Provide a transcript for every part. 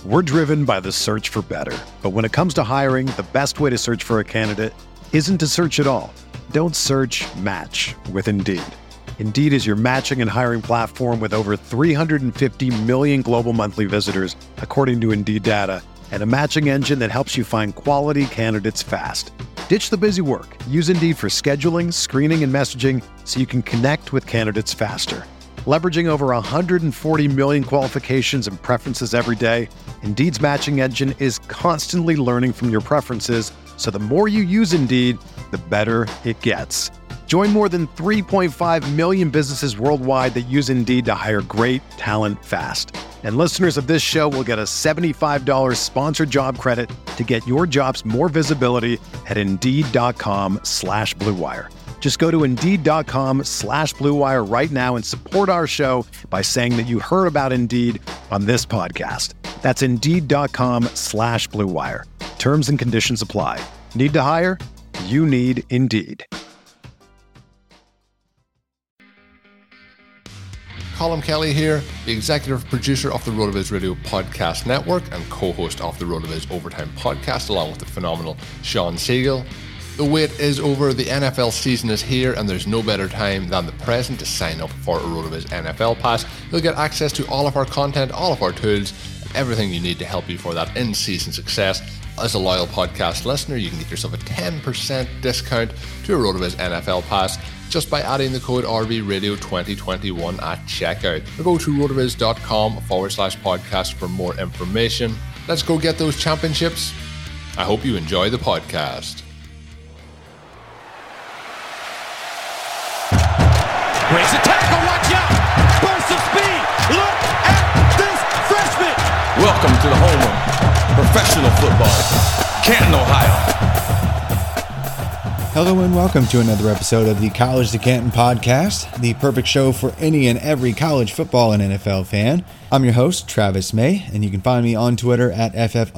We're driven by the search for better. But when it comes to hiring, the best way to search for a candidate isn't to search at all. Don't search, match with Indeed. Indeed is your matching and hiring platform with over 350 million global monthly visitors, according to Indeed data, and a matching engine that helps you find quality candidates fast. Ditch the busy work. Use Indeed for scheduling, screening, and messaging so you can connect with candidates faster. Leveraging over 140 million qualifications and preferences every day, Indeed's matching engine is constantly learning from your preferences, so the more you use Indeed, the better it gets. Join more than 3.5 million businesses worldwide that use Indeed to hire great talent fast. And listeners of this show will get a $75 sponsored job credit to get your jobs more visibility at Indeed.com/Blue Wire. Just go to Indeed.com/Blue Wire right now and support our show by saying that you heard about Indeed on this podcast. That's Indeed.com/Blue Wire. Terms and conditions apply. Need to hire? You need Indeed. Colm Kelly here, the executive producer of the RotoViz Radio Podcast Network and co-host of the RotoViz Overtime Podcast, along with the phenomenal Shawn Siegele. The wait is over, the NFL season is here, and there's no better time than the present to sign up for a RotoViz NFL Pass. You'll get access to all of our content, all of our tools, and everything you need to help you for that in-season success. As a loyal podcast listener, you can get yourself a 10% discount to a RotoViz NFL Pass just by adding the code RVRadio2021 at checkout. Or go to rotoviz.com/podcast for more information. Let's go get those championships. I hope you enjoy the podcast. Breaks a tackle, watch out! Burst of speed! Look at this freshman! Welcome to the home of professional football, Canton, Ohio. Hello and welcome to another episode of the College to Canton podcast, the perfect show for any and every college football and NFL fan. I'm your host, Travis May, and you can find me on Twitter at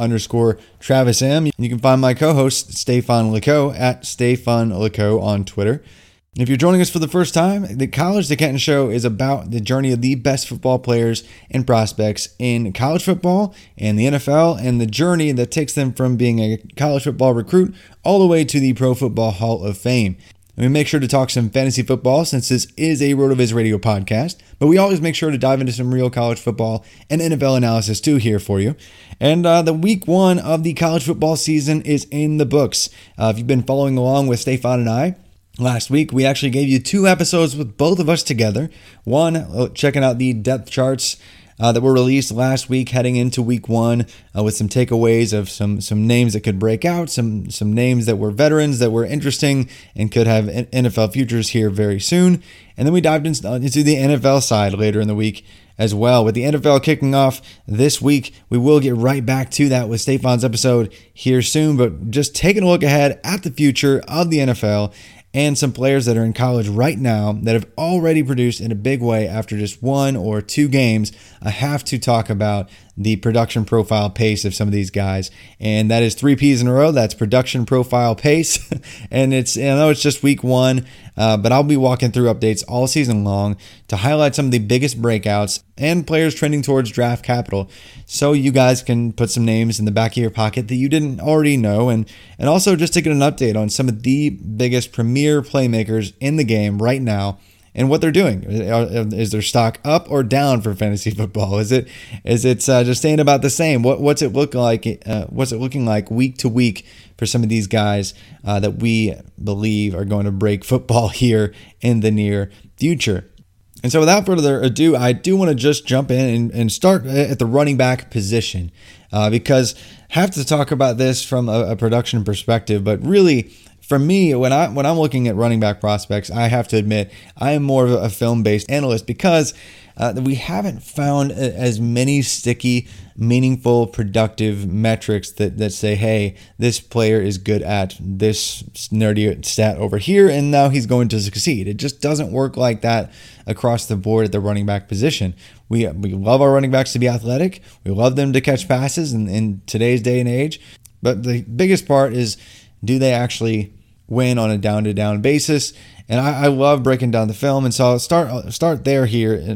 FF_TravisM. And you can find my co-host, Stefan Leco, at StefanLeco on Twitter. If you're joining us for the first time, the College to Canton show is about the journey of the best football players and prospects in college football and the NFL, and the journey that takes them from being a college football recruit all the way to the Pro Football Hall of Fame. And we make sure to talk some fantasy football since this is a RotoViz Radio podcast, but we always make sure to dive into some real college football and NFL analysis too here for you. And the week one of the college football season is in the books. If you've been following along with Stefan and I, last week, we actually gave you 2 episodes with both of us together. One, checking out the depth charts that were released last week heading into week one with some takeaways of some names that could break out, some names that were veterans that were interesting and could have NFL futures here very soon. And then we dived into the NFL side later in the week as well. With the NFL kicking off this week, we will get right back to that with Stefan's episode here soon, but just taking a look ahead at the future of the NFL and some players that are in college right now that have already produced in a big way after just 1 or 2 games. I have to talk about the production profile pace of some of these guys, and that is 3 P's in a row. That's production profile pace, and I know it's just week 1, but I'll be walking through updates all season long to highlight some of the biggest breakouts and players trending towards draft capital, so you guys can put some names in the back of your pocket that you didn't already know, and also just to get an update on some of the biggest premier playmakers in the game right now and what they're doing. Is their stock up or down for fantasy football? Is it just staying about the same? What's it look like? What's it looking like week to week for some of these guys that we believe are going to break football here in the near future? And so without further ado, I do want to just jump in and start at the running back position because I have to talk about this from a production perspective, but really, for me, when I'm looking at running back prospects, I have to admit I am more of a film-based analyst because we haven't found as many sticky, meaningful, productive metrics that say, hey, this player is good at this nerdy stat over here, and now he's going to succeed. It just doesn't work like that across the board at the running back position. We love our running backs to be athletic. We love them to catch passes in today's day and age. But the biggest part is, do they actually win on a down-to-down basis? And I love breaking down the film, and so I'll start there here.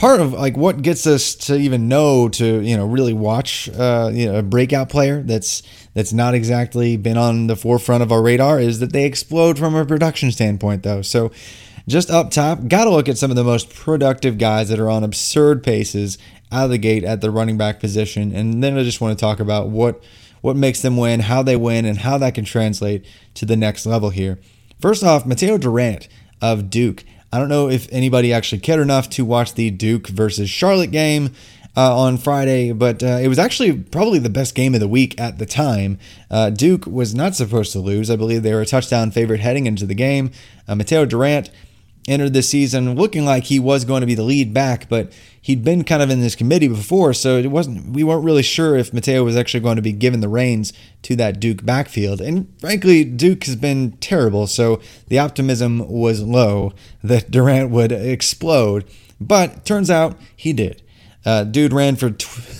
part of like what gets us to even know to, really watch, a breakout player that's not exactly been on the forefront of our radar is that they explode from a production standpoint, though. So just up top, got to look at some of the most productive guys that are on absurd paces out of the gate at the running back position. And then I just want to talk about what makes them win, how they win, and how that can translate to the next level here. First off, Mateo Durant of Duke. I don't know if anybody actually cared enough to watch the Duke versus Charlotte game on Friday, but it was actually probably the best game of the week at the time. Duke was not supposed to lose. I believe they were a touchdown favorite heading into the game. Mateo Durant entered this season looking like he was going to be the lead back, but he'd been kind of in this committee before, so we weren't really sure if Mateo was actually going to be given the reins to that Duke backfield. And frankly, Duke has been terrible, so the optimism was low that Durant would explode, but turns out he did. Dude ran for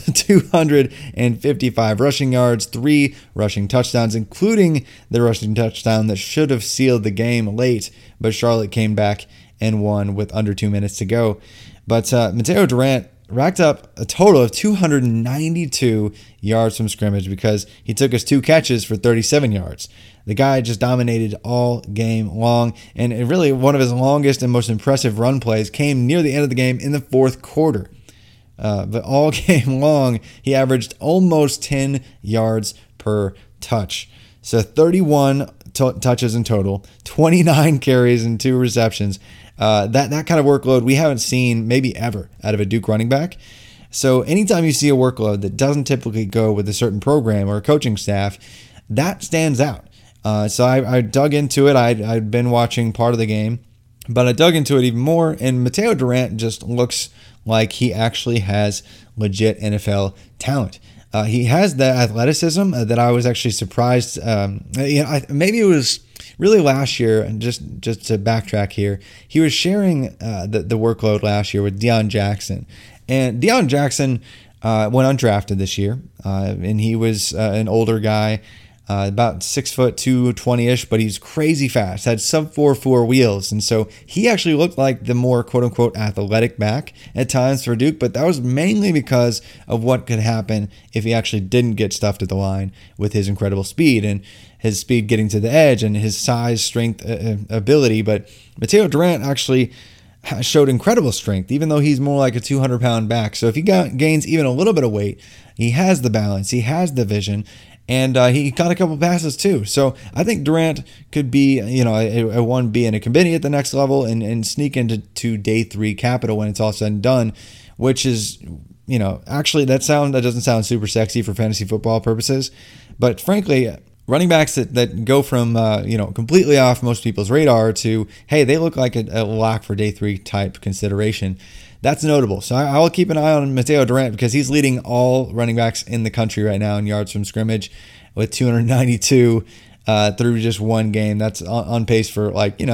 255 rushing yards, 3 rushing touchdowns, including the rushing touchdown that should have sealed the game late, but Charlotte came back and won with under 2 minutes to go. But Mateo Durant racked up a total of 292 yards from scrimmage because he took his 2 catches for 37 yards. The guy just dominated all game long, and really one of his longest and most impressive run plays came near the end of the game in the fourth quarter. But all game long, he averaged almost 10 yards per touch. So 31 touches in total, 29 carries and 2 receptions. That kind of workload we haven't seen maybe ever out of a Duke running back. So anytime you see a workload that doesn't typically go with a certain program or a coaching staff, that stands out. So I dug into it. I'd been watching part of the game, but I dug into it even more, and Mateo Durant just looks like he actually has legit NFL talent. He has the athleticism that I was actually surprised. Maybe it was really last year, and just to backtrack here, he was sharing the workload last year with Deion Jackson. And Deion Jackson went undrafted this year, and he was an older guy, about 6 foot 220-ish, but he's crazy fast, had sub 4.4 wheels, and so he actually looked like the more quote-unquote athletic back at times for Duke, but that was mainly because of what could happen if he actually didn't get stuffed at the line with his incredible speed, and his speed getting to the edge, and his size, strength, ability. But Mateo Durant actually showed incredible strength, even though he's more like a 200-pound back. So if he gains even a little bit of weight, he has the balance, he has the vision, and he caught a couple passes too. So I think Durant could be, a 1B in a committee at the next level and sneak into day 3 capital when it's all said and done, which is, actually that doesn't sound super sexy for fantasy football purposes. But frankly, running backs that go from, completely off most people's radar to, hey, they look like a lock for day 3 type consideration. That's notable. So I'll keep an eye on Mateo Durant because he's leading all running backs in the country right now in yards from scrimmage with 292 through just one game. That's on pace for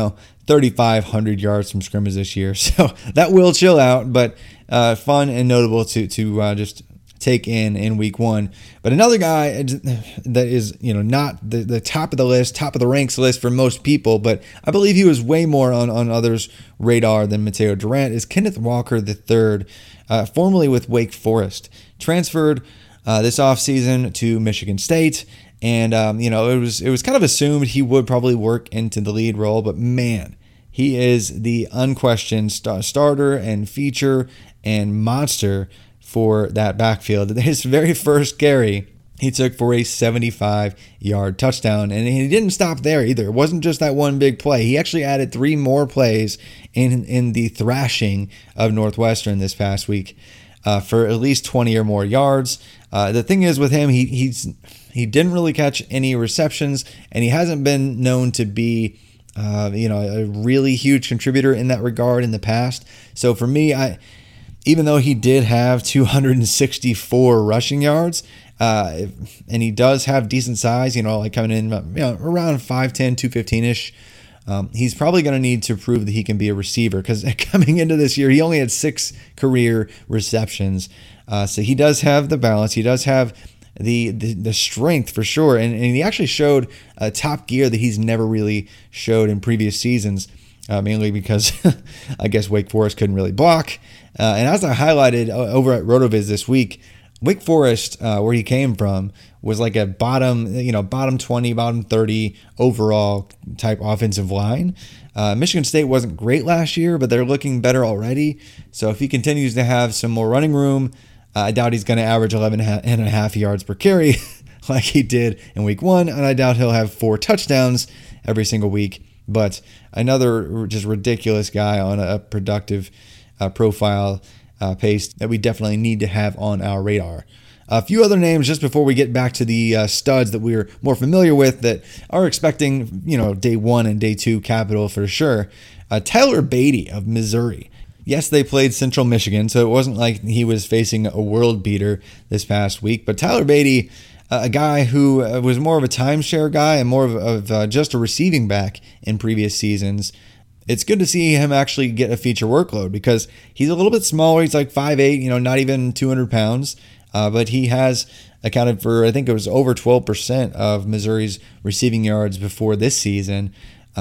3,500 yards from scrimmage this year. So that will chill out, but fun and notable to just take in week 1. But another guy that is, not the top of the list, top of the ranks list for most people, but I believe he was way more on others' radar than Mateo Durant, is Kenneth Walker III, formerly with Wake Forest. Transferred this offseason to Michigan State, and it was kind of assumed he would probably work into the lead role, but man, he is the unquestioned starter and feature and monster for that backfield. His very first carry he took for a 75-yard touchdown, and he didn't stop there either. It wasn't just that one big play. He actually added 3 more plays in the thrashing of Northwestern this past week for at least 20 or more yards. The thing is with him, he didn't really catch any receptions, and he hasn't been known to be a really huge contributor in that regard in the past. So for me, even though he did have 264 rushing yards, and he does have decent size, coming in around 5'10", 215-ish, he's probably going to need to prove that he can be a receiver, because coming into this year, he only had 6 career receptions. So he does have the balance. He does have the strength for sure, and he actually showed a top gear that he's never really showed in previous seasons. Mainly because I guess Wake Forest couldn't really block. And as I highlighted over at RotoViz this week, Wake Forest, where he came from, was like a bottom 20, bottom 30 overall type offensive line. Michigan State wasn't great last year, but they're looking better already. So if he continues to have some more running room, I doubt he's going to average 11.5 yards per carry like he did in week 1. And I doubt he'll have 4 touchdowns every single week. But another just ridiculous guy on a productive profile pace that we definitely need to have on our radar. A few other names just before we get back to the studs that we're more familiar with that are expecting, day 1 and day 2 capital for sure. Tyler Beatty of Missouri. Yes, they played Central Michigan, so it wasn't like he was facing a world beater this past week. But Tyler Beatty, a guy who was more of a timeshare guy and more of just a receiving back in previous seasons. It's good to see him actually get a feature workload because he's a little bit smaller. He's like 5'8", not even 200 pounds. But he has accounted for, I think it was over 12% of Missouri's receiving yards before this season.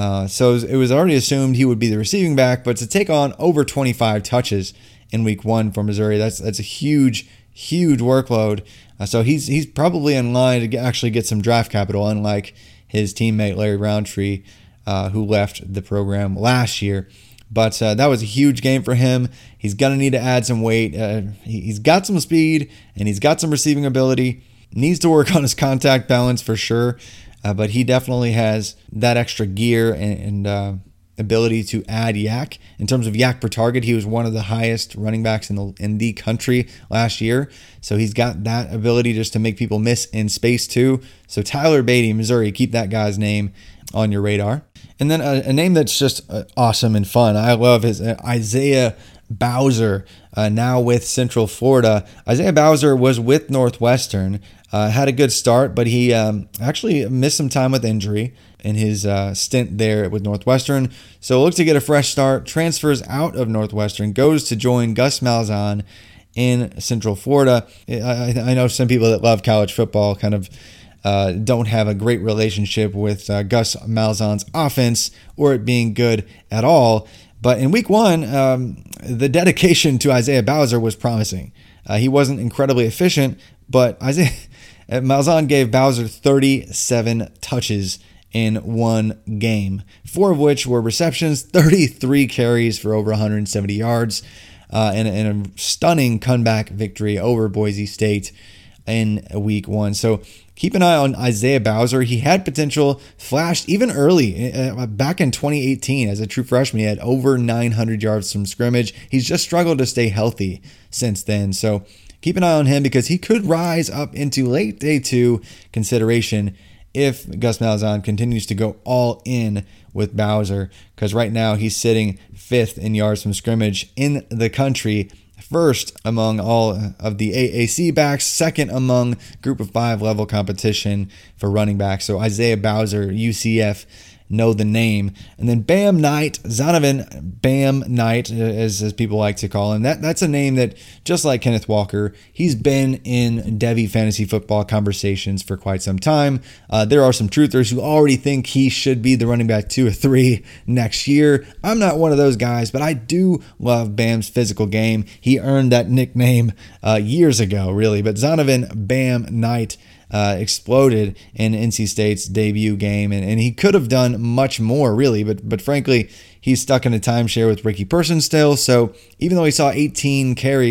So it was already assumed he would be the receiving back, but to take on over 25 touches in week 1 for Missouri, that's a huge workload. So he's probably in line to actually get some draft capital, unlike his teammate Larry Roundtree, who left the program last year. But that was a huge game for him. He's going to need to add some weight. He's got some speed, and he's got some receiving ability. Needs to work on his contact balance for sure. But he definitely has that extra gear and ability to add yak. In terms of yak per target, he was one of the highest running backs in the country last year. So he's got that ability just to make people miss in space too. So Tyler Beatty, Missouri, keep that guy's name on your radar. And then a name that's just awesome and fun, I love, is Isaiah Bowser, now with Central Florida. Isaiah Bowser was with Northwestern, had a good start, but he actually missed some time with injury in his stint there with Northwestern. So looks to get a fresh start, transfers out of Northwestern, goes to join Gus Malzahn in Central Florida. I know some people that love college football kind of don't have a great relationship with Gus Malzahn's offense or it being good at all. But in week 1, the dedication to Isaiah Bowser was promising. He wasn't incredibly efficient, but Malzahn gave Bowser 37 touches in one game, 4 of which were receptions, 33 carries for over 170 yards, and a stunning comeback victory over Boise State in week 1. So keep an eye on Isaiah Bowser. He had potential, flashed even early, back in 2018 as a true freshman. He had over 900 yards from scrimmage. He's just struggled to stay healthy since then. So keep an eye on him because he could rise up into late day 2 consideration if Gus Malzahn continues to go all in with Bowser, because right now he's sitting 5th in yards from scrimmage in the country, 1st among all of the AAC backs, 2nd among group of 5 level competition for running backs. So Isaiah Bowser, UCF, know the name. And then Bam Knight, Zonovan Bam Knight, as people like to call him. That's a name that, just like Kenneth Walker, he's been in Devy fantasy football conversations for quite some time. There are some truthers who already think he should be the running back 2 or 3 next year. I'm not one of those guys, but I do love Bam's physical game. He earned that nickname years ago, really. But Zonovan Bam Knight exploded in NC State's debut game, and he could have done much more, really, but frankly, he's stuck in a timeshare with Ricky Person still. So even though he saw 18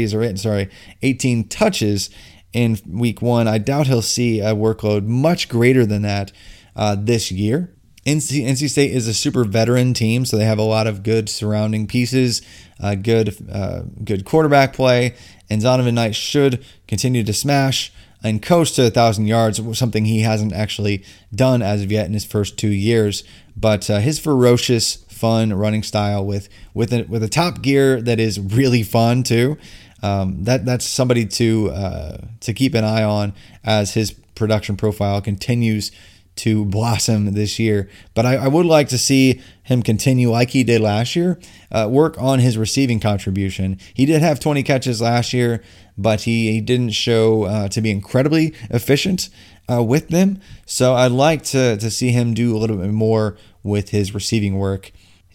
touches in week 1, I doubt he'll see a workload much greater than that this year. NC State is a super veteran team, so they have a lot of good surrounding pieces, good quarterback play, and Zonovan Knight should continue to smash and coast to 1,000 yards, something he hasn't actually done as of yet in his first 2 years. But his ferocious, fun running style with a top gear that is really fun too, that's somebody to keep an eye on as his production profile continues to blossom this year. But I would like to see him continue like he did last year, work on his receiving contribution. He did have 20 catches last year, but he didn't show to be incredibly efficient with them. So I'd like to see him do a little bit more with his receiving work.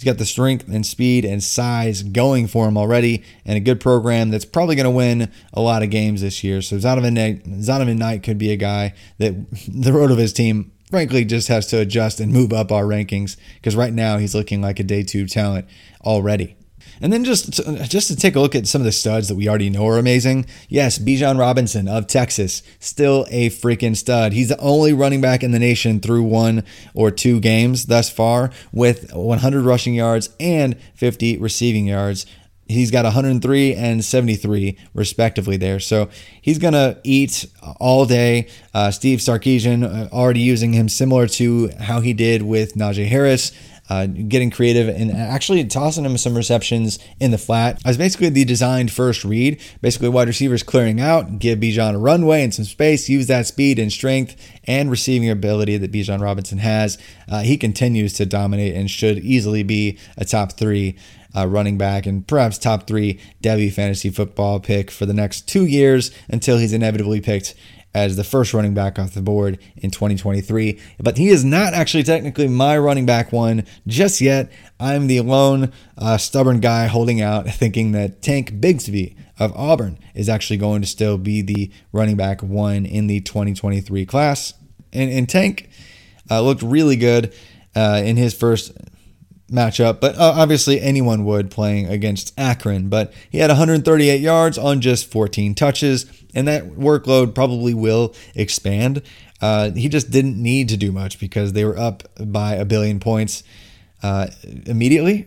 He's got the strength and speed and size going for him already, and a good program that's probably going to win a lot of games this year. So Zonovan Knight could be a guy that the RotoViz team frankly just has to adjust and move up our rankings, because right now he's looking like a day 2 talent already. And then just to take a look at some of the studs that we already know are amazing. Yes, Bijan Robinson of Texas, still a freaking stud. He's the only running back in the nation through 1 or 2 games thus far with 100 rushing yards and 50 receiving yards. He's got 103 and 73 respectively there. So he's going to eat all day. Steve Sarkisian already using him similar to how he did with Najee Harris. Getting creative and actually tossing him some receptions in the flat as basically the designed first read. Basically wide receivers clearing out, give Bijan a runway and some space, use that speed and strength and receiving ability that Bijan Robinson has. He continues to dominate and should easily be a top 3 running back and perhaps top 3 Devy fantasy football pick for the next 2 years until he's inevitably picked as the first running back off the board in 2023. But he is not actually technically my running back 1 just yet. I'm the lone stubborn guy holding out, thinking that Tank Bigsby of Auburn is actually going to still be the running back 1 in the 2023 class. And Tank looked really good in his first matchup, but obviously anyone would playing against Akron. But he had 138 yards on just 14 touches, and that workload probably will expand. He just didn't need to do much because they were up by 1 billion points immediately.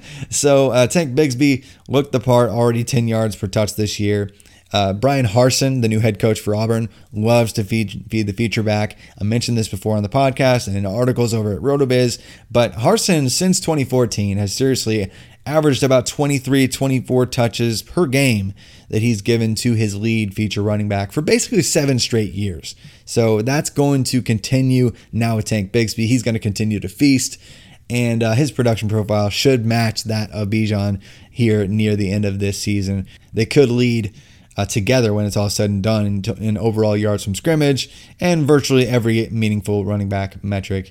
So Tank Bigsby looked the part, already 10 yards per touch this year. Brian Harsin, the new head coach for Auburn, loves to feed the feature back. I mentioned this before on the podcast and in articles over at RotoViz, but Harsin since 2014 has seriously averaged about 23, 24 touches per game that he's given to his lead feature running back for basically 7 straight years. So that's going to continue now with Tank Bigsby. He's going to continue to feast, and his production profile should match that of Bijan here near the end of this season. They could lead together when it's all said and done in overall yards from scrimmage and virtually every meaningful running back metric.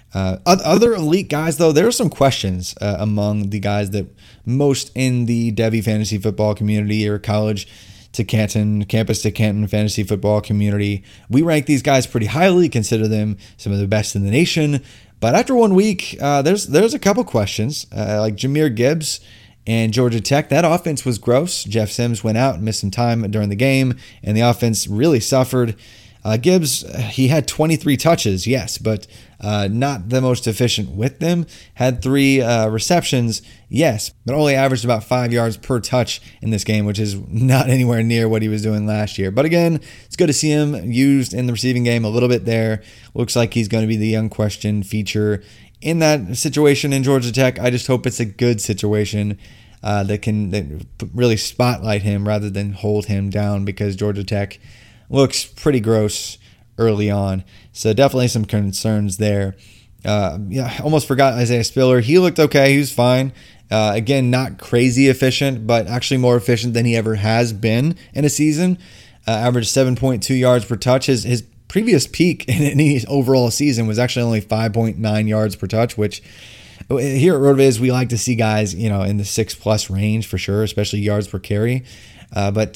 Other elite guys, though, there are some questions among the guys that most in the Devy fantasy football community or campus to Canton fantasy football community. We rank these guys pretty highly, consider them some of the best in the nation. But after 1 week, there's a couple questions, like Jahmyr Gibbs and Georgia Tech. That offense was gross. Jeff Sims went out and missed some time during the game, and the offense really suffered. Gibbs, he had 23 touches, yes, but not the most efficient with them. Had 3 receptions, yes, but only averaged about 5 yards per touch in this game, which is not anywhere near what he was doing last year. But again, it's good to see him used in the receiving game a little bit there. Looks like he's going to be the unquestioned feature in that situation in Georgia Tech. I just hope it's a good situation that can really spotlight him rather than hold him down, because Georgia Tech looks pretty gross early on. So definitely some concerns there. Almost forgot Isaiah Spiller. He looked okay. He was fine. Again, not crazy efficient, but actually more efficient than he ever has been in a season. Averaged 7.2 yards per touch. His previous peak in any overall season was actually only 5.9 yards per touch, which here at RotoViz, we like to see guys, in the 6+ range for sure, especially yards per carry. But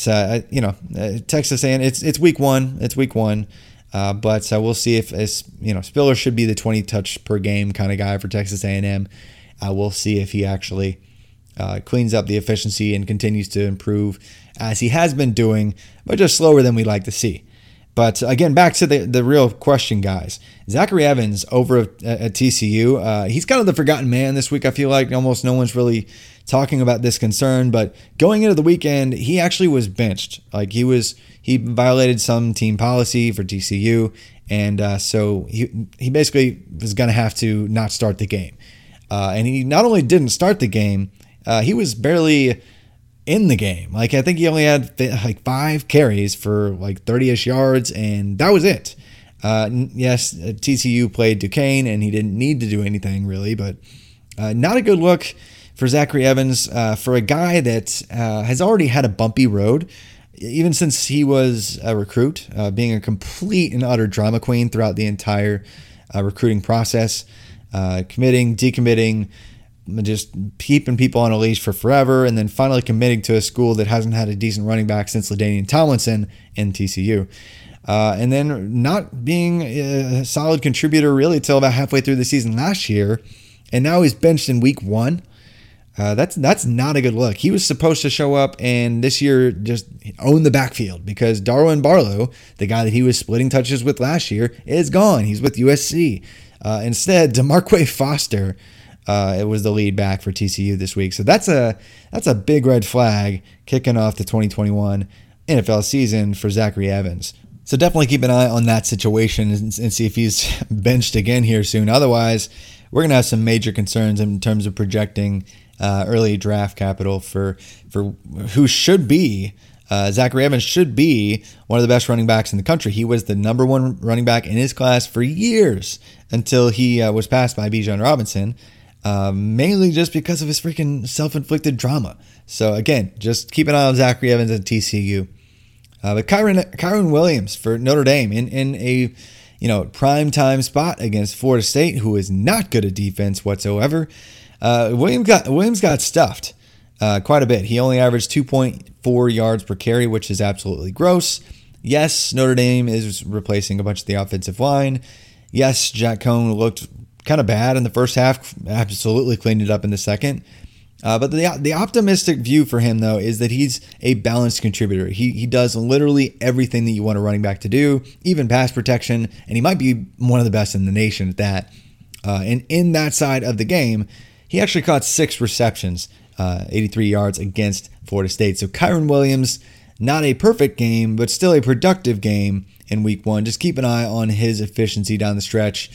Texas A&M, it's week one. It's week one. But we'll see if Spiller should be the 20 touch per game kind of guy for Texas A&M. We'll see if he actually cleans up the efficiency and continues to improve as he has been doing, but just slower than we like to see. But again, back to the real question, guys. Zachary Evans over at TCU, he's kind of the forgotten man this week. I feel like almost no one's really talking about this concern. But going into the weekend, he actually was benched. Like he violated some team policy for TCU, and so he basically was going to have to not start the game. And he not only didn't start the game, he was barely in the game. Like, I think he only had 5 carries for 30-ish yards, and that was it. Yes, TCU played Duquesne, and he didn't need to do anything really, but not a good look for Zachary Evans, for a guy that has already had a bumpy road, even since he was a recruit, being a complete and utter drama queen throughout the entire recruiting process, committing, decommitting, just keeping people on a leash for forever, and then finally committing to a school that hasn't had a decent running back since LaDainian Tomlinson in TCU. And then not being a solid contributor really till about halfway through the season last year. And now he's benched in week 1. That's not a good look. He was supposed to show up and this year just own the backfield because Darwin Barlow, the guy that he was splitting touches with last year, is gone. He's with USC. Instead, DeMarque Foster it was the lead back for TCU this week. So that's a big red flag kicking off the 2021 NFL season for Zachary Evans. So definitely keep an eye on that situation and see if he's benched again here soon. Otherwise, we're going to have some major concerns in terms of projecting early draft capital for who should be. Zachary Evans should be one of the best running backs in the country. He was the number 1 running back in his class for years until he was passed by Bijan Robinson, mainly just because of his freaking self-inflicted drama. So again, just keep an eye on Zachary Evans at TCU. But Kyron Williams for Notre Dame in a prime time spot against Florida State, who is not good at defense whatsoever. Williams got stuffed quite a bit. He only averaged 2.4 yards per carry, which is absolutely gross. Yes, Notre Dame is replacing a bunch of the offensive line. Yes, Jack Cohn looked kind of bad in the first half, absolutely cleaned it up in the second. But the optimistic view for him, though, is that he's a balanced contributor. He does literally everything that you want a running back to do, even pass protection, and he might be one of the best in the nation at that. And in that side of the game, he actually caught 6 receptions, 83 yards against Florida State. So Kyron Williams, not a perfect game, but still a productive game in week 1. Just keep an eye on his efficiency down the stretch.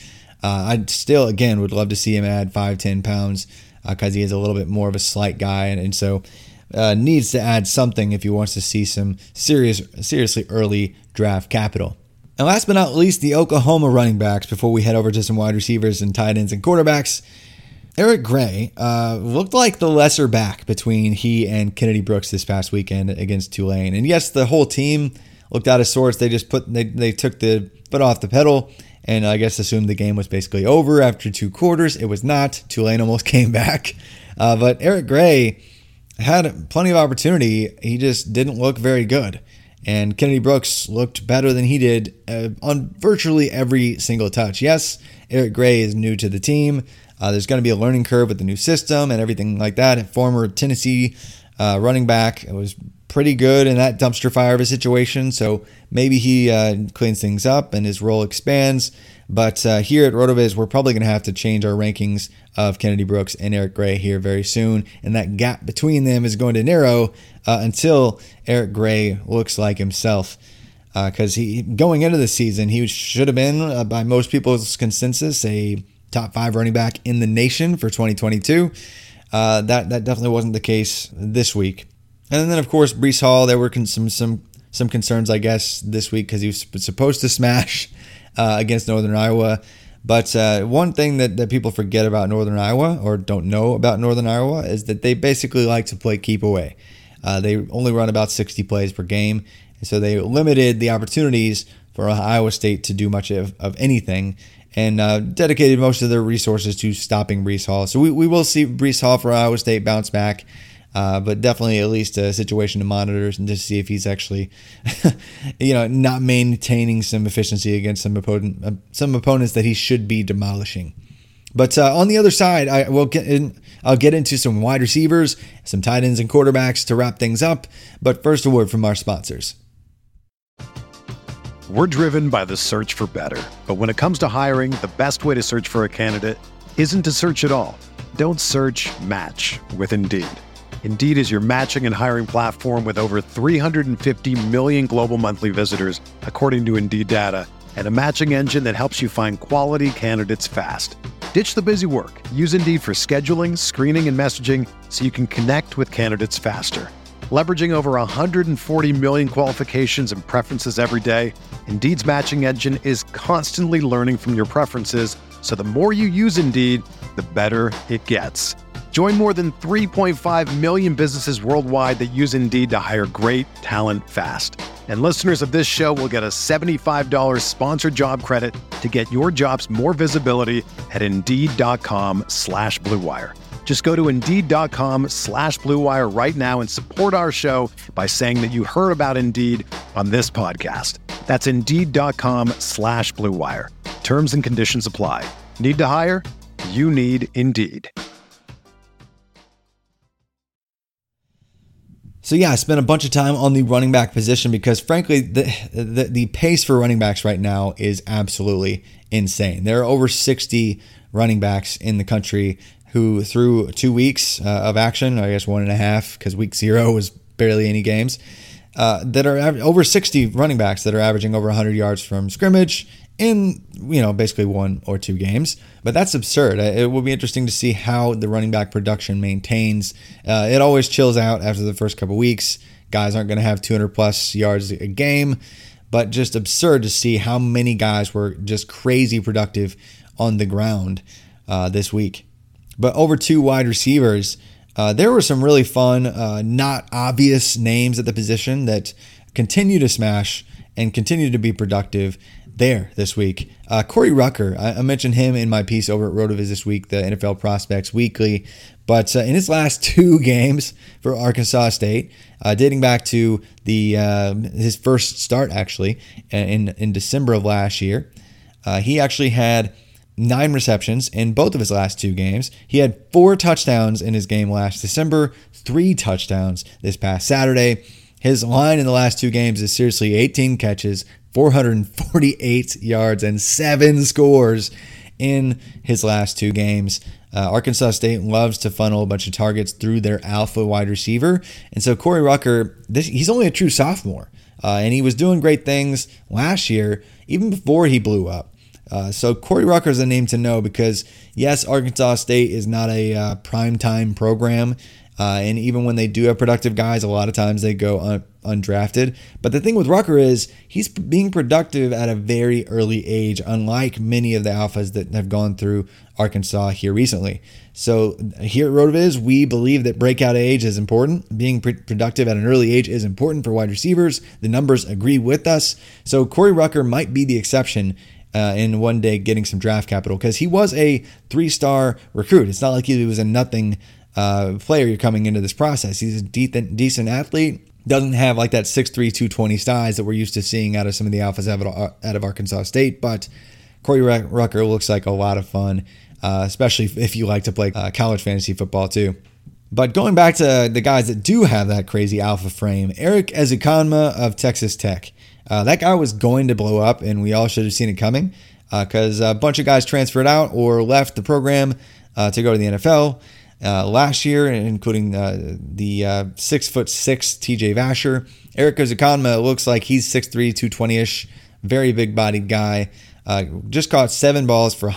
I still, again, would love to see him add 5-10 pounds because he is a little bit more of a slight guy, and so needs to add something if he wants to see some seriously early draft capital. And last but not least, the Oklahoma running backs, before we head over to some wide receivers and tight ends and quarterbacks. Eric Gray looked like the lesser back between he and Kennedy Brooks this past weekend against Tulane. And yes, the whole team looked out of sorts. They just they took the foot off the pedal and I guess assumed the game was basically over after 2 quarters. It was not. Tulane almost came back. But Eric Gray had plenty of opportunity. He just didn't look very good. And Kennedy Brooks looked better than he did on virtually every single touch. Yes, Eric Gray is new to the team. There's going to be a learning curve with the new system and everything like that. A former Tennessee running back was pretty good in that dumpster fire of a situation, so maybe he cleans things up and his role expands. But here at RotoViz, we're probably going to have to change our rankings of Kennedy Brooks and Eric Gray here very soon, and that gap between them is going to narrow until Eric Gray looks like himself. Because going into the season, he should have been, by most people's consensus, a top 5 running back in the nation for 2022. That definitely wasn't the case this week. And then, of course, Breece Hall, there were some concerns, I guess, this week because he was supposed to smash against Northern Iowa. But one thing that people forget about Northern Iowa or don't know about Northern Iowa is that they basically like to play keep away. They only run about 60 plays per game, and so they limited the opportunities for Iowa State to do much of anything and dedicated most of their resources to stopping Breece Hall. So we will see Breece Hall for Iowa State bounce back. But definitely at least a situation to monitor and to see if he's actually, not maintaining some efficiency against some opponents that he should be demolishing. But on the other side, I'll get into some wide receivers, some tight ends and quarterbacks to wrap things up. But first, a word from our sponsors. We're driven by the search for better. But when it comes to hiring, the best way to search for a candidate isn't to search at all. Don't search, match with Indeed. Indeed is your matching and hiring platform with over 350 million global monthly visitors, according to Indeed data, and a matching engine that helps you find quality candidates fast. Ditch the busy work. Use Indeed for scheduling, screening, and messaging so you can connect with candidates faster. Leveraging over 140 million qualifications and preferences every day, Indeed's matching engine is constantly learning from your preferences, so the more you use Indeed, the better it gets. Join more than 3.5 million businesses worldwide that use Indeed to hire great talent fast. And listeners of this show will get a $75 sponsored job credit to get your jobs more visibility at Indeed.com/Blue Wire. Just go to Indeed.com/Blue Wire right now and support our show by saying that you heard about Indeed on this podcast. That's Indeed.com/Blue Wire. Terms and conditions apply. Need to hire? You need Indeed. So yeah, I spent a bunch of time on the running back position because frankly, the pace for running backs right now is absolutely insane. There are over 60 running backs in the country who through 2 weeks of action, I guess 1.5 because week 0 was barely any games, that are over 60 running backs that are averaging over 100 yards from scrimmage in, basically 1 or 2 games. But that's absurd. It will be interesting to see how the running back production maintains. It always chills out after the first couple weeks. Guys aren't going to have 200 plus yards a game, but just absurd to see how many guys were just crazy productive on the ground this week. But over to wide receivers, there were some really fun, not obvious names at the position that continue to smash and continue to be productive there this week. Corey Rucker, I mentioned him in my piece over at RotoViz this week, the NFL Prospects Weekly. But in his last 2 games for Arkansas State, dating back to his first start actually in December of last year, he actually had 9 receptions in both of his last 2 games. He had 4 touchdowns in his game last December, 3 touchdowns this past Saturday. His line in the last 2 games is seriously 18 catches, 448 yards, and 7 scores in his last 2 games. Arkansas State loves to funnel a bunch of targets through their alpha wide receiver. And so Corey Rucker, he's only a true sophomore. And he was doing great things last year, even before he blew up. So Corey Rucker is a name to know because, yes, Arkansas State is not a primetime program. And even when they do have productive guys, a lot of times they go undrafted. But the thing with Rucker is he's being productive at a very early age, unlike many of the alphas that have gone through Arkansas here recently. So here at RotoViz, we believe that breakout age is important. Being productive at an early age is important for wide receivers. The numbers agree with us. So Corey Rucker might be the exception in one day getting some draft capital because he was a 3-star recruit. It's not like he was a nothing player coming into this process. He's a decent athlete. Doesn't have like that 6'3", 220 size that we're used to seeing out of some of the alphas out of Arkansas State. But Corey Rucker looks like a lot of fun, especially if you like to play college fantasy football too. But going back to the guys that do have that crazy alpha frame, Eric Ezukanma of Texas Tech. That guy was going to blow up, and we all should have seen it coming because a bunch of guys transferred out or left the program to go to the NFL last year, including the 6'6" TJ Vasher. Eric Ezukanma looks like he's 6'3", 220-ish, very big-bodied guy. Just caught 7 balls for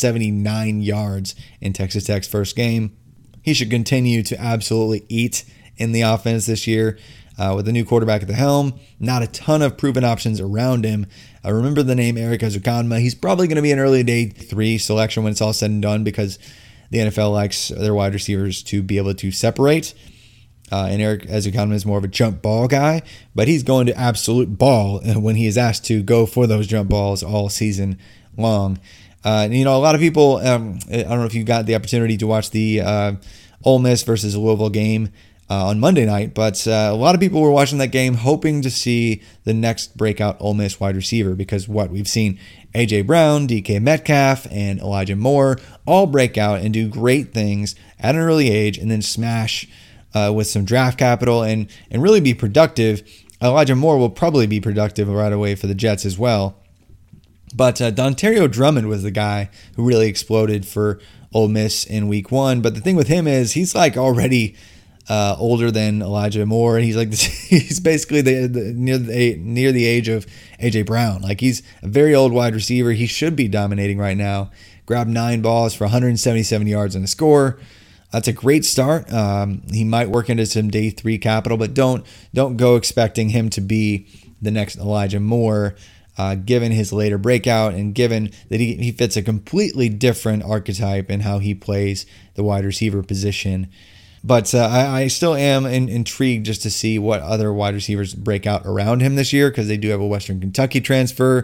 179 yards in Texas Tech's first game. He should continue to absolutely eat in the offense this year. With a new quarterback at the helm, not a ton of proven options around him. Remember the name Eric Ezukanma. He's probably going to be an early day 3 selection when it's all said and done because the NFL likes their wide receivers to be able to separate. And Eric Ezukanma is more of a jump ball guy, but he's going to absolute ball when he is asked to go for those jump balls all season long. A lot of people, I don't know if you got the opportunity to watch the Ole Miss versus Louisville game on Monday night, but a lot of people were watching that game hoping to see the next breakout Ole Miss wide receiver because we've seen A.J. Brown, DK Metcalf, and Elijah Moore all break out and do great things at an early age and then smash with some draft capital and really be productive. Elijah Moore will probably be productive right away for the Jets as well. But Dontario Drummond was the guy who really exploded for Ole Miss in week 1. But the thing with him is he's like already older than Elijah Moore. He's basically near the age of A.J. Brown. Like he's a very old wide receiver. He should be dominating right now. Grabbed 9 balls for 177 yards and a score. That's a great start. He might work into some day 3 capital, but don't go expecting him to be the next Elijah Moore, given his later breakout and given that he fits a completely different archetype in how he plays the wide receiver position. But I still am intrigued just to see what other wide receivers break out around him this year because they do have a Western Kentucky transfer.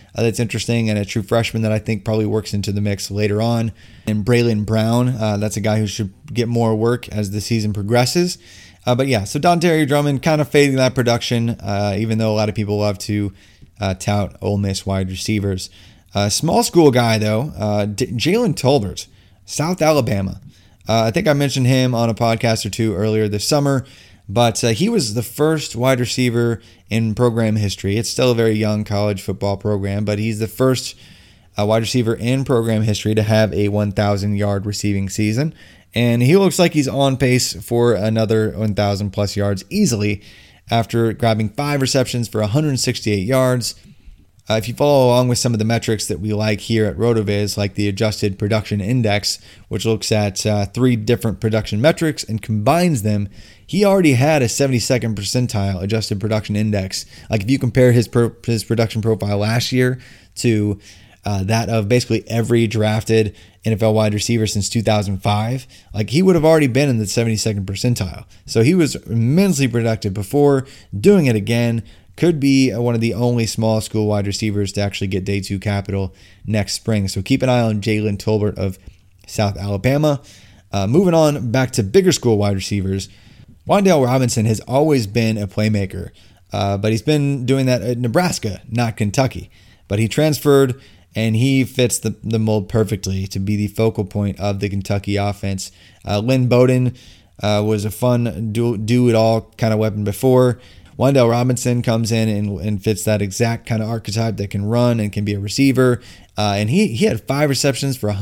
that's interesting, and a true freshman that I think probably works into the mix later on. And Braylon Brown, that's a guy who should get more work as the season progresses. But yeah, so Dontario Drummond kind of fading that production, even though a lot of people love to tout Ole Miss wide receivers. Small school guy, though, Jalen Tolbert, South Alabama. I think I mentioned him on a podcast or two earlier this summer, but he was the first wide receiver in program history. It's still a very young college football program, but he's the first wide receiver in program history to have a 1,000-yard receiving season. And he looks like he's on pace for another 1,000 plus yards easily after grabbing 5 receptions for 168 yards. If you follow along with some of the metrics that we like here at RotoViz, like the Adjusted Production Index, which looks at 3 different production metrics and combines them, he already had a 72nd percentile Adjusted Production Index. Like if you compare his production profile last year to that of basically every drafted NFL wide receiver since 2005, like he would have already been in the 72nd percentile. So he was immensely productive before. Doing it again, could be one of the only small school wide receivers to actually get day 2 capital next spring. So keep an eye on Jalen Tolbert of South Alabama. Moving on back to bigger school wide receivers, Wan'Dale Robinson has always been a playmaker, but he's been doing that at Nebraska, not Kentucky. But he transferred, and he fits the mold perfectly to be the focal point of the Kentucky offense. Lynn Bowden was a fun do-it-all kind of weapon before. Wan'Dale Robinson comes in and fits that exact kind of archetype that can run and can be a receiver. And he had 5 receptions for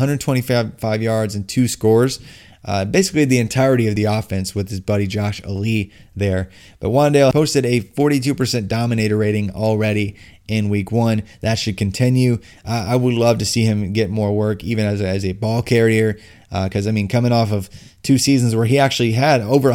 125 yards and 2 scores. Basically the entirety of the offense with his buddy Josh Ali there. But Wan'Dale posted a 42% dominator rating already in week 1. That should continue. I would love to see him get more work even as a ball carrier, because I mean, coming off of 2 seasons where he actually had over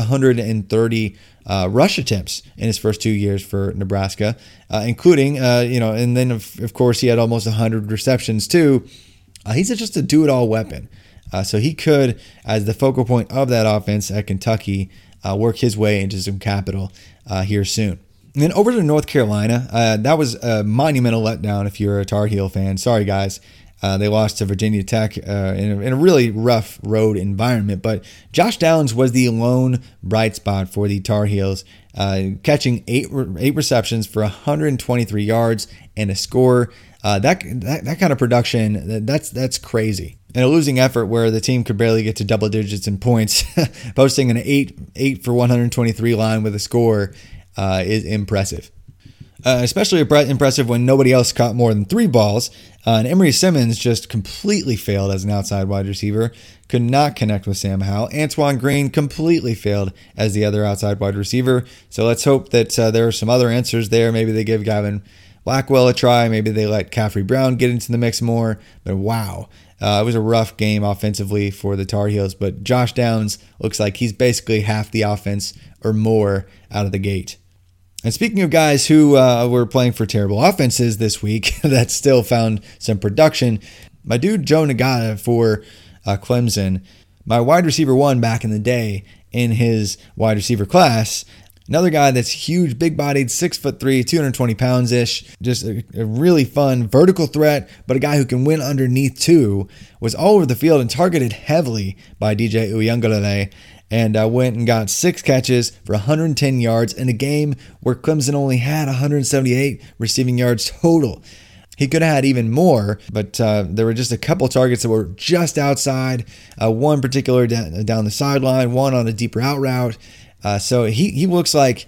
130 rush attempts in his first 2 years for Nebraska, including and then of course he had almost 100 receptions too. He's just a do-it-all weapon. So he could, as the focal point of that offense at Kentucky, work his way into some capital here soon. And then over to North Carolina, that was a monumental letdown if you're a Tar Heel fan. Sorry, guys. They lost to Virginia Tech in a really rough road environment. But Josh Downs was the lone bright spot for the Tar Heels, catching 8 receptions for 123 yards and a score. That kind of production, that's crazy. And a losing effort where the team could barely get to double digits in points, posting an 8 for 123 line with a score is impressive. Especially impressive when nobody else caught more than 3 balls. And Emory Simmons just completely failed as an outside wide receiver. Could not connect with Sam Howell. Antoine Green completely failed as the other outside wide receiver. So let's hope that there are some other answers there. Maybe they give Gavin Blackwell a try. Maybe they let Caffrey Brown get into the mix more. But wow, it was a rough game offensively for the Tar Heels. But Josh Downs looks like he's basically half the offense or more out of the gate. And speaking of guys who were playing for terrible offenses this week that still found some production, my dude Joe Ngata for Clemson, my wide receiver 1 back in the day in his wide receiver class. Another guy that's huge, big-bodied, 6'3", 220 pounds-ish, just a really fun vertical threat, but a guy who can win underneath too, was all over the field and targeted heavily by DJ Uiagalelei. And went and got 6 catches for 110 yards in a game where Clemson only had 178 receiving yards total. He could have had even more, but there were just a couple targets that were just outside, one particular down the sideline, one on a deeper out route. So he looks like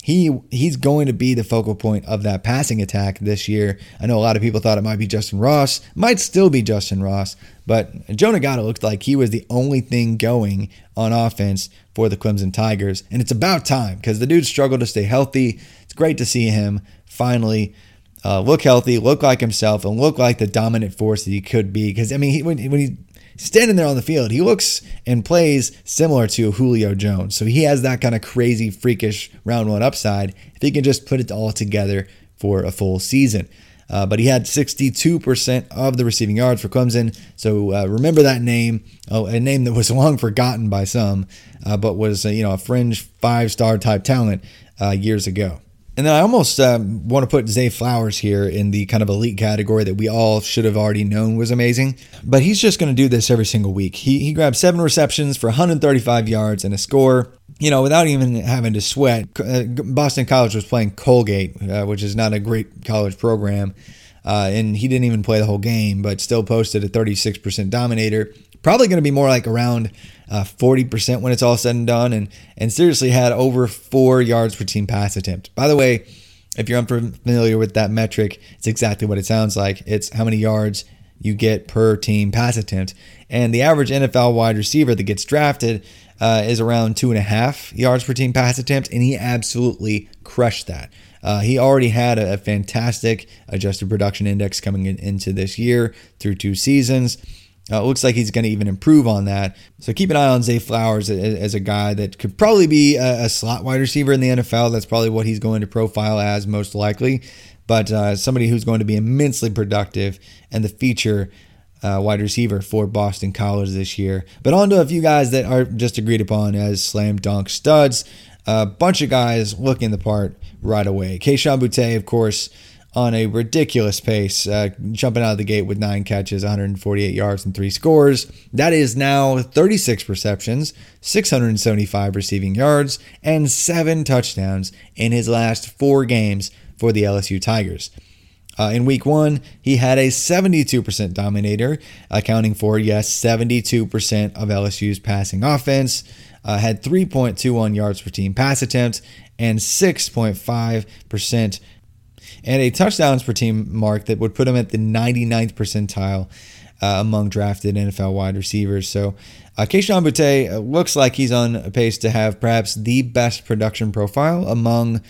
he's going to be the focal point of that passing attack this year. I know a lot of people thought it might be Justin Ross, might still be Justin Ross, but Joe Ngata looked like he was the only thing going on offense for the Clemson Tigers. And it's about time because the dude struggled to stay healthy. It's great to see him finally look healthy, look like himself, and look like the dominant force that he could be. Because, I mean, when he's standing there on the field, he looks and plays similar to Julio Jones. So he has that kind of crazy, freakish round 1 upside if he can just put it all together for a full season. But he had 62% of the receiving yards for Clemson. So remember that name, a name that was long forgotten by some, but was a fringe 5-star type talent years ago. And then I almost want to put Zay Flowers here in the kind of elite category that we all should have already known was amazing. But he's just going to do this every single week. He grabbed 7 receptions for 135 yards and a score. Without even having to sweat. Boston College was playing Colgate, which is not a great college program. And he didn't even play the whole game, but still posted a 36% dominator. Probably going to be more like around 40% when it's all said and done, and seriously had over 4 yards per team pass attempt. By the way, if you're unfamiliar with that metric, it's exactly what it sounds like. It's how many yards you get per team pass attempt. And the average NFL wide receiver that gets drafted is around 2.5 yards per team pass attempt, and he absolutely crushed that. He already had a fantastic adjusted production index coming into this year through 2 seasons. It looks like he's going to even improve on that. So keep an eye on Zay Flowers as a guy that could probably be a slot wide receiver in the NFL. That's probably what he's going to profile as most likely. But somebody who's going to be immensely productive and the feature wide receiver for Boston College this year. But on to a few guys that are just agreed upon as slam dunk studs. A bunch of guys looking the part right away. Kayshon Boutte, of course, on a ridiculous pace, jumping out of the gate with 9 catches, 148 yards, and 3 scores. That is now 36 receptions, 675 receiving yards, and 7 touchdowns in his last 4 games for the LSU Tigers. In week 1, he had a 72% dominator, accounting for, 72% of LSU's passing offense, had 3.21 yards per team pass attempt, and 6.5% and a touchdowns per team mark that would put him at the 99th percentile among drafted NFL wide receivers. So Kayshon Boutte looks like he's on pace to have perhaps the best production profile among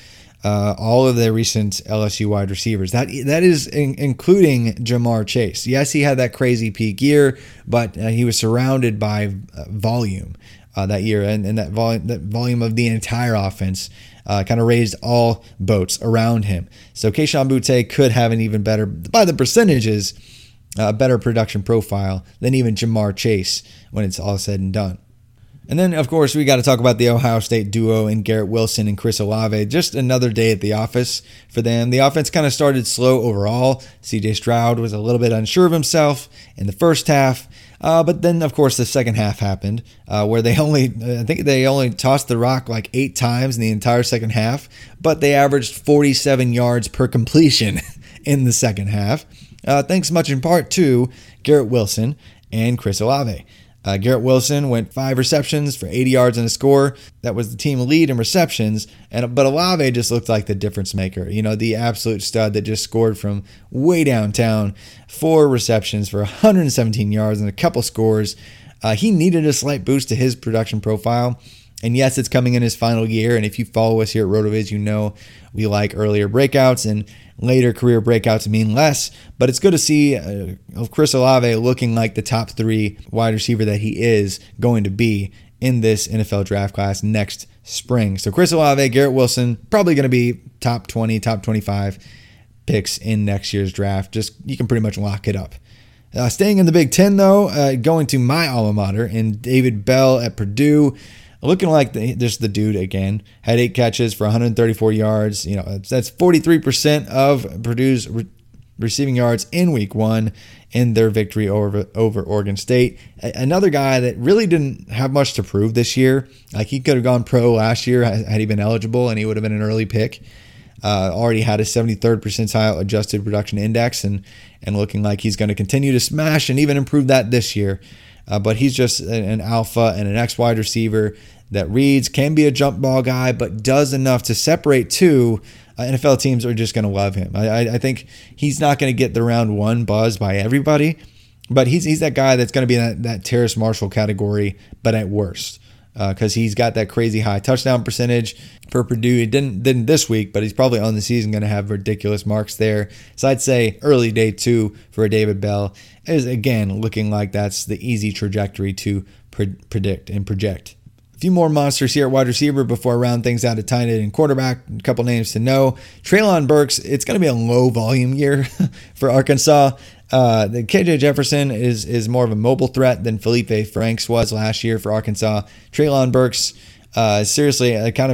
all of the recent LSU wide receivers. That is including Ja'Marr Chase. Yes, he had that crazy peak year, but he was surrounded by volume that year, and that volume of the entire offense kind of raised all boats around him. So Kayshon Boutte could have an even better, by the percentages, better production profile than even Ja'Marr Chase when it's all said and done. And then, of course, we got to talk about the Ohio State duo in Garrett Wilson and Chris Olave. Just another day at the office for them. The offense kind of started slow overall. C.J. Stroud was a little bit unsure of himself in the first half. But then, of course, the second half happened where I think they only tossed the rock like 8 times in the entire second half, but they averaged 47 yards per completion in the second half, thanks much in part to Garrett Wilson and Chris Olave. Garrett Wilson went 5 receptions for 80 yards and a score. That was the team lead in receptions. But Olave just looked like the difference maker. The absolute stud that just scored from way downtown. 4 receptions for 117 yards and a couple scores. He needed a slight boost to his production profile. And yes, it's coming in his final year. And if you follow us here at RotoViz, you know we like earlier breakouts, and later career breakouts mean less. But it's good to see Chris Olave looking like the top 3 wide receiver that he is going to be in this NFL draft class next spring. So Chris Olave, Garrett Wilson, probably going to be top 20, top 25 picks in next year's draft. You can pretty much lock it up. Staying in the Big Ten, though, going to my alma mater and David Bell at Purdue. Looking like just the dude again. Had 8 catches for 134 yards. That's 43% of Purdue's receiving yards in week 1 in their victory over Oregon State. Another guy that really didn't have much to prove this year. Like, he could have gone pro last year had he been eligible, and he would have been an early pick. Already had a 73rd percentile adjusted production index, and looking like he's going to continue to smash and even improve that this year. But he's just an alpha and an X wide receiver that reads, can be a jump ball guy, but does enough to separate 2. NFL teams are just going to love him. I think he's not going to get the round 1 buzz by everybody, but he's that guy that's going to be in that Terrace Marshall category, but at worst. Because he's got that crazy high touchdown percentage for Purdue. He didn't this week, but he's probably on the season going to have ridiculous marks there. So I'd say early day 2 for David Bell is, again, looking like that's the easy trajectory to predict and project. A few more monsters here at wide receiver before I round things out at tight end and quarterback. A couple names to know. Treylon Burks, it's going to be a low volume year for Arkansas. The KJ Jefferson is more of a mobile threat than Felipe Franks was last year for Arkansas. Treylon Burks seriously accounted for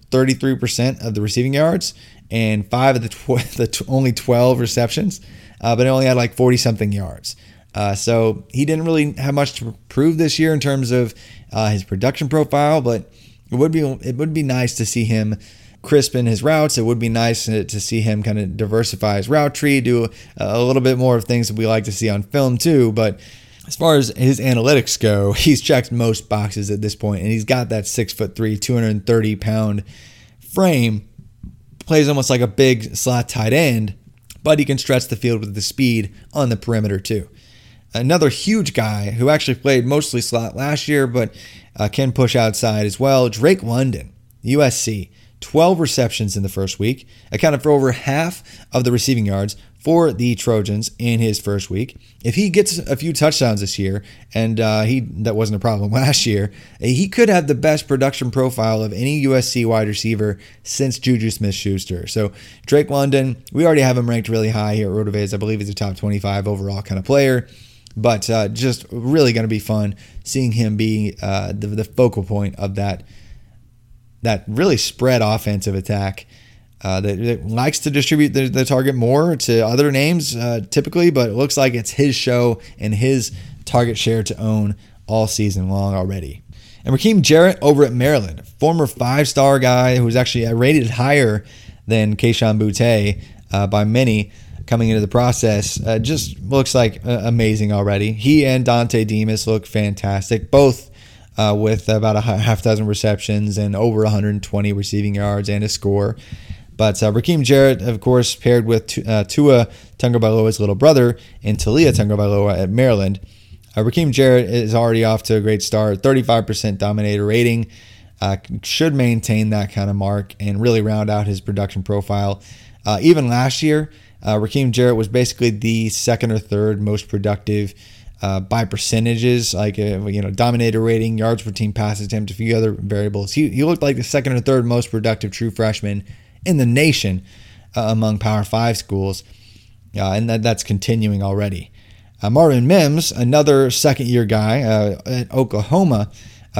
33% of the receiving yards and 5 of the only 12 receptions, but it only had like 40-something yards. So he didn't really have much to prove this year in terms of his production profile, but it would be nice to see him crispen his routes. It would be nice to see him kind of diversify his route tree, do a little bit more of things that we like to see on film too. But as far as his analytics go, he's checked most boxes at this point, and he's got that 6'3", 230-pound frame. Plays almost like a big slot tight end, but he can stretch the field with the speed on the perimeter too. Another huge guy who actually played mostly slot last year, but can push outside as well, Drake London, USC. 12 receptions in the first week, accounted for over half of the receiving yards for the Trojans in his first week. If he gets a few touchdowns this year, and that wasn't a problem last year, he could have the best production profile of any USC wide receiver since Juju Smith-Schuster. So Drake London, we already have him ranked really high here at RotoViz. I believe he's a top 25 overall kind of player, but just really going to be fun seeing him be the focal point of that really spread offensive attack that likes to distribute the target more to other names typically, but it looks like it's his show and his target share to own all season long already. And Raheem Jarrett over at Maryland, former 5-star guy who was actually rated higher than Kayshon Boutte by many coming into the process, just looks like amazing already. He and Dante Demas look fantastic, both with about a half dozen receptions and over 120 receiving yards and a score. But Raheem Jarrett, of course, paired with Tua Tagovailoa's little brother and Talia Tagovailoa at Maryland. Raheem Jarrett is already off to a great start, 35% dominator rating. Should maintain that kind of mark and really round out his production profile. Even last year, Raheem Jarrett was basically the second or third most productive by percentages, like dominator rating, yards per team pass attempt, a few other variables. He looked like the second or third most productive true freshman in the nation among Power 5 schools, and that's continuing already. Marvin Mims, another second-year guy at Oklahoma,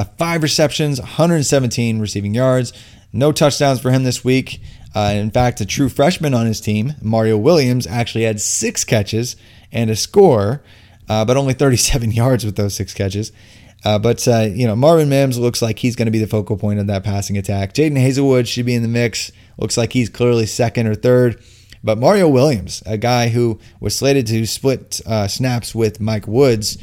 5 receptions, 117 receiving yards, no touchdowns for him this week. In fact, a true freshman on his team, Mario Williams, actually had 6 catches and a score, but only 37 yards with those 6 catches. But Marvin Mims looks like he's going to be the focal point of that passing attack. Jaden Hazelwood should be in the mix. Looks like he's clearly second or third. But Mario Williams, a guy who was slated to split snaps with Mike Woods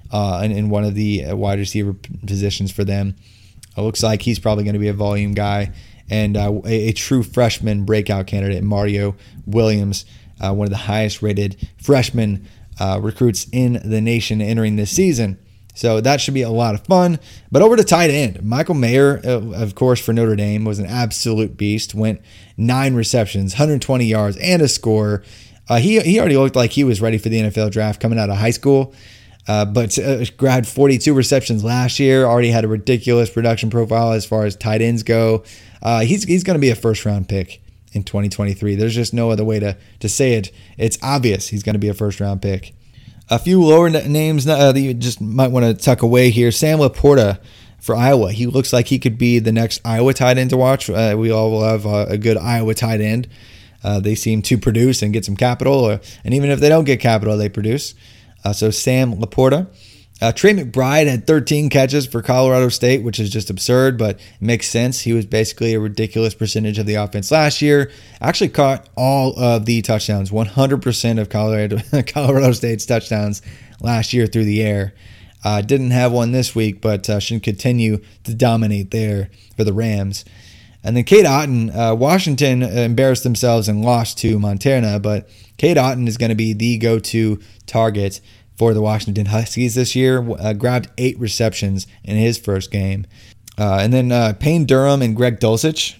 in one of the wide receiver positions for them, looks like he's probably going to be a volume guy. And a true freshman breakout candidate, Mario Williams, one of the highest rated freshman recruits in the nation entering this season. So that should be a lot of fun. But over to tight end, Michael Mayer, of course, for Notre Dame, was an absolute beast. Went 9 receptions, 120 yards, and a score. He already looked like he was ready for the NFL draft coming out of high school. But grabbed 42 receptions last year. Already had a ridiculous production profile as far as tight ends go. He's going to be a first-round pick in 2023. There's just no other way to say it. It's obvious he's going to be a first-round pick. A few lower names that you just might want to tuck away here. Sam Laporta for Iowa. He looks like he could be the next Iowa tight end to watch. We all will have a good Iowa tight end. They seem to produce and get some capital, and even if they don't get capital, they produce. So Sam Laporta. Trey McBride had 13 catches for Colorado State, which is just absurd, but it makes sense. He was basically a ridiculous percentage of the offense last year. Actually caught all of the touchdowns, 100% of Colorado State's touchdowns last year through the air. Didn't have one this week, but should continue to dominate there for the Rams. And then Cade Otton, Washington embarrassed themselves and lost to Montana, but Cade Otton is going to be the go-to target for the Washington Huskies this year. Grabbed 8 receptions in his first game. And then Payne Durham and Greg Dulcich.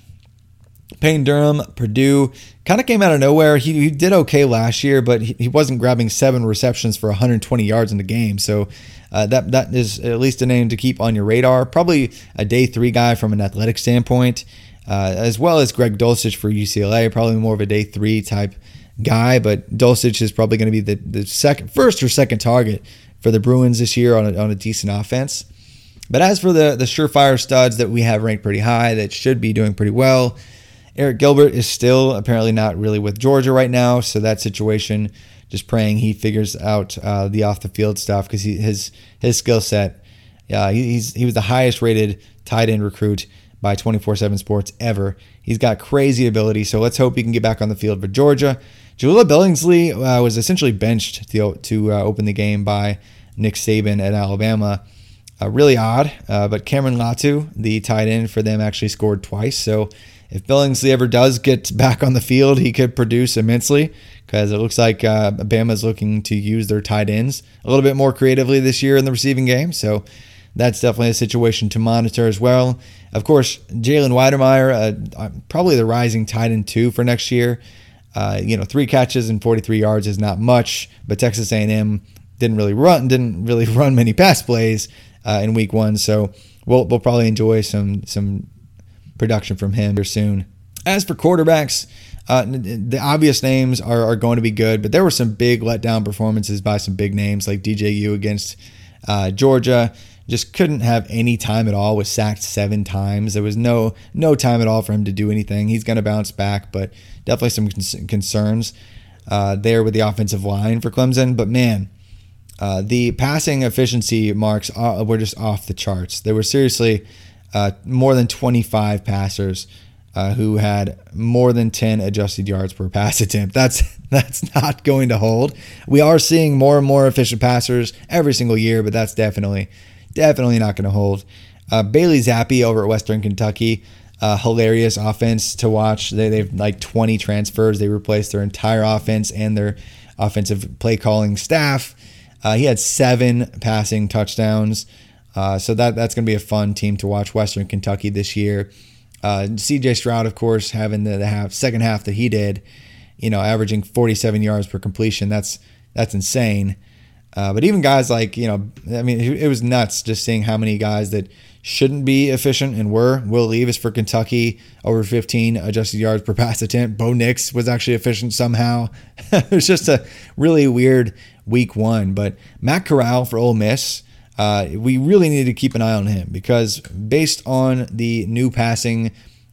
Payne Durham, Purdue, kind of came out of nowhere. He did okay last year, but he wasn't grabbing 7 receptions for 120 yards in the game. So that is at least a name to keep on your radar. Probably a day 3 guy from an athletic standpoint, as well as Greg Dulcich for UCLA. Probably more of a day 3 type guy, but Dulcich is probably going to be the first or second target for the Bruins this year on a decent offense. But as for the surefire studs that we have ranked pretty high that should be doing pretty well, Eric Gilbert is still apparently not really with Georgia right now, so that situation, just praying he figures out the off the field stuff, because his skill set, he was the highest rated tight end recruit by 24/7 Sports ever. He's got crazy ability, so let's hope he can get back on the field for Georgia. Jaleel Billingsley was essentially benched to open the game by Nick Saban at Alabama. Really odd, but Cameron Latu, the tight end for them, actually scored twice. So if Billingsley ever does get back on the field, he could produce immensely, because it looks like Bama's looking to use their tight ends a little bit more creatively this year in the receiving game. So that's definitely a situation to monitor as well. Of course, Jalen Weidermeyer, probably the rising tight end 2 for next year. 3 catches and 43 yards is not much, but Texas A&M didn't really run many pass plays in week 1, so we'll probably enjoy some production from him here soon. As for quarterbacks, the obvious names are going to be good, but there were some big letdown performances by some big names like DJU against Georgia. Just couldn't have any time at all, was sacked 7 times. There was no time at all for him to do anything. He's going to bounce back, but definitely some concerns there with the offensive line for Clemson. But man, the passing efficiency marks were just off the charts. There were seriously more than 25 passers who had more than 10 adjusted yards per pass attempt. That's not going to hold. We are seeing more and more efficient passers every single year, but that's definitely not going to hold. Bailey Zappi over at Western Kentucky, hilarious offense to watch. They've like 20 transfers. They replaced their entire offense and their offensive play calling staff. He had 7 passing touchdowns. So that's going to be a fun team to watch, Western Kentucky this year. CJ Stroud, of course, having the second half that he did, averaging 47 yards per completion. That's insane. But even guys like, it was nuts just seeing how many guys that shouldn't be efficient and were. Will Levis for Kentucky, over 15 adjusted yards per pass attempt. Bo Nix was actually efficient somehow. It was just a really weird week 1. But Matt Corral for Ole Miss, we really need to keep an eye on him, because based on the new passing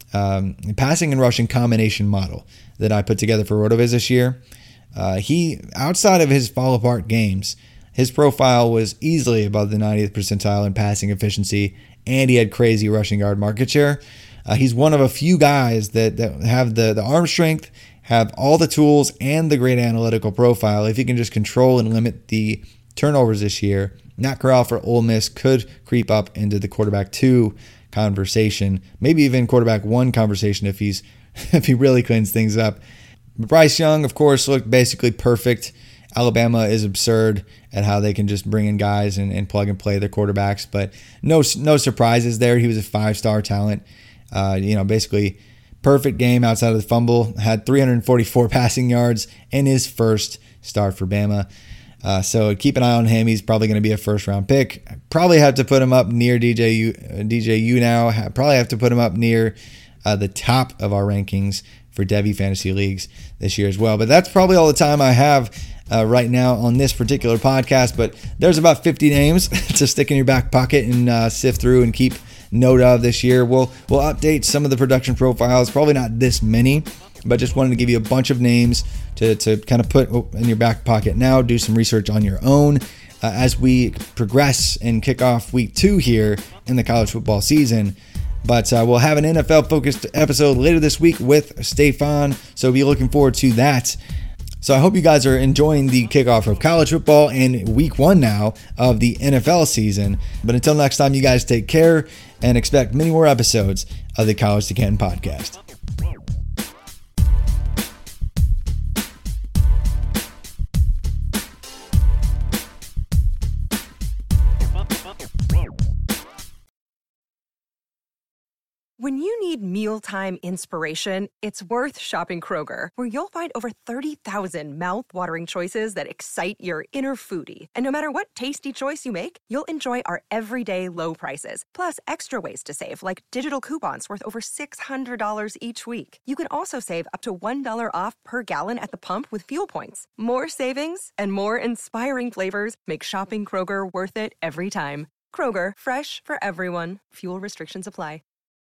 and rushing combination model that I put together for RotoViz this year, he, outside of his fall apart games, his profile was easily above the 90th percentile in passing efficiency, and he had crazy rushing yard market share. He's one of a few guys that have the arm strength, have all the tools, and the great analytical profile. If he can just control and limit the turnovers this year, Matt Corral for Ole Miss could creep up into the quarterback 2 conversation, maybe even quarterback 1 conversation if he really cleans things up. Bryce Young, of course, looked basically perfect. Alabama is absurd at how they can just bring in guys and plug and play their quarterbacks, but no surprises there. He was a 5-star talent. Basically perfect game outside of the fumble. Had 344 passing yards in his first start for Bama. So keep an eye on him. He's probably going to be a first-round pick. Probably have to put him up near DJU now. Probably have to put him up near the top of our rankings for Devy Fantasy Leagues this year as well. But that's probably all the time I have right now on this particular podcast. But there's about 50 names to stick in your back pocket and sift through and keep note of this year. We'll update some of the production profiles, probably not this many, but just wanted to give you a bunch of names to kind of put in your back pocket now. Do some research on your own as we progress and kick off week 2 here in the college football season. But we'll have an NFL-focused episode later this week with Stefan, so be looking forward to that. So I hope you guys are enjoying the kickoff of college football and week 1 now of the NFL season. But until next time, you guys take care and expect many more episodes of the College to Canton podcast. When you need mealtime inspiration, it's worth shopping Kroger, where you'll find over 30,000 mouth-watering choices that excite your inner foodie. And no matter what tasty choice you make, you'll enjoy our everyday low prices, plus extra ways to save, like digital coupons worth over $600 each week. You can also save up to $1 off per gallon at the pump with fuel points. More savings and more inspiring flavors make shopping Kroger worth it every time. Kroger, fresh for everyone. Fuel restrictions apply.